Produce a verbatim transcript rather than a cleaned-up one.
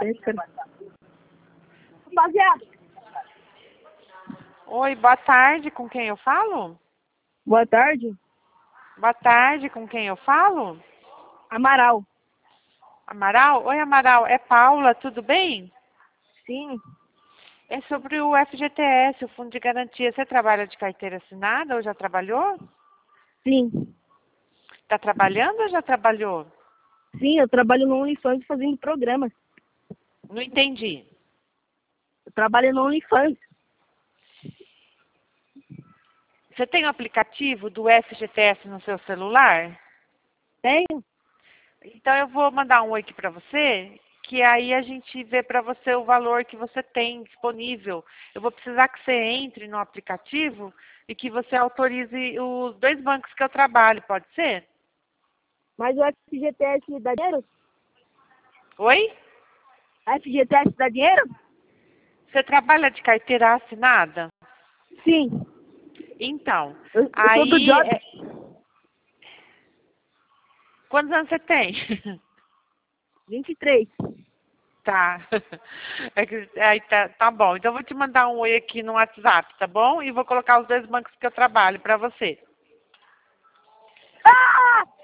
Rapaziada. Oi, boa tarde, com quem eu falo? Boa tarde. Boa tarde, com quem eu falo? Amaral. Amaral? Oi, Amaral, é Paula, tudo bem? Sim. É sobre o F G T S, o Fundo de Garantia. Você trabalha de carteira assinada ou já trabalhou? Sim. Está trabalhando ou já trabalhou? Sim, eu trabalho no OnlyFans fazendo programa. Não entendi. Eu trabalho no OnlyFans. Você tem o aplicativo do F G T S no seu celular? Tenho? Então eu vou mandar um oi aqui para você, que aí a gente vê para você o valor que você tem disponível. Eu vou precisar que você entre no aplicativo e que você autorize os dois bancos que eu trabalho, pode ser? Mas o F G T S dá dinheiro? Oi? A F G T S dá dinheiro? Você trabalha de carteira assinada? Sim. Então, Eu, eu sou do aí... Job. é- Quantos anos você tem? vinte e três. Tá. É que, aí tá, tá bom. Então eu vou te mandar um oi aqui no WhatsApp, tá bom? E vou colocar os dois bancos que eu trabalho para você.